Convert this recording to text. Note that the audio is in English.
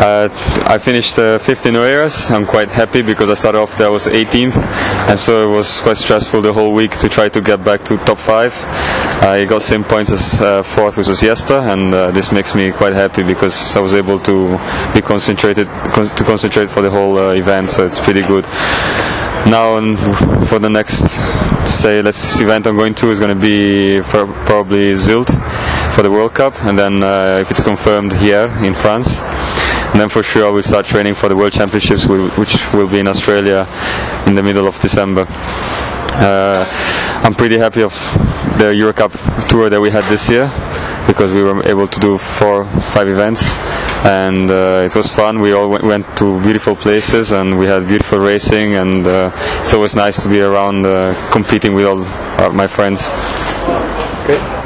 I finished 15 areas. I'm quite happy because I started off there, I was 18th, and so it was quite stressful the whole week to try to get back to top 5. I got same points as 4th, which was Jesper, and this makes me quite happy because I was able to be concentrate for the whole event, so it's pretty good. Now for the next event I'm going to is going to be probably Zilt for the World Cup, and then if it's confirmed, here in France. And then for sure I will start training for the World Championships, which will be in Australia in the middle of December. I'm pretty happy of the Eurocup tour that we had this year, because we were able to do 4-5 events, and it was fun. We all went to beautiful places, and we had beautiful racing, and it's always nice to be around competing with all my friends. Okay.